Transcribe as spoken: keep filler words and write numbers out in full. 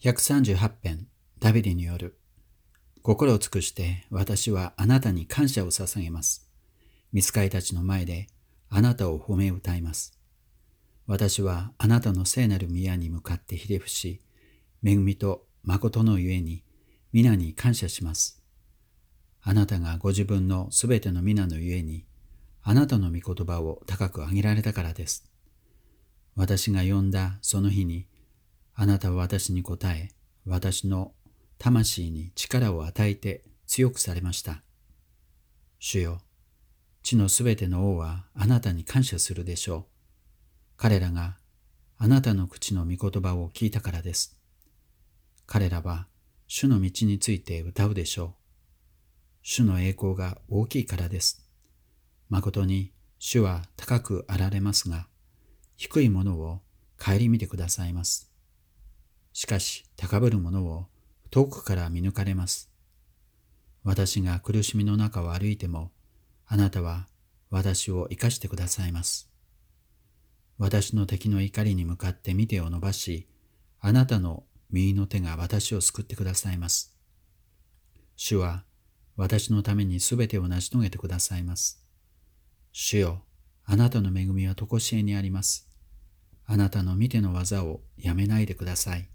ひゃくさんじゅうはち編ダビデによる。心を尽くして私はあなたに感謝を捧げます。御使いたちの前であなたを褒め歌います。私はあなたの聖なる宮に向かってひれ伏し、恵みと誠のゆえに皆に感謝します。あなたがご自分のすべての皆のゆえに、あなたの御言葉を高く上げられたからです。私が呼んだその日に、あなたは私に答え、私の魂に力を与えて強くされました。主よ、地のすべての王はあなたに感謝するでしょう。彼らがあなたの口の御言葉を聞いたからです。彼らは主の道について歌うでしょう。主の栄光が大きいからです。誠に主は高くあられますが、低いものを顧みてくださいます。しかし高ぶる者を遠くから見抜かれます。私が苦しみの中を歩いても、あなたは私を生かしてくださいます。私の敵の怒りに向かって御手を伸ばし、あなたの右の手が私を救ってくださいます。主は私のためにすべてを成し遂げてくださいます。主よ、あなたの恵みはとこしえにあります。あなたの御手の技をやめないでください。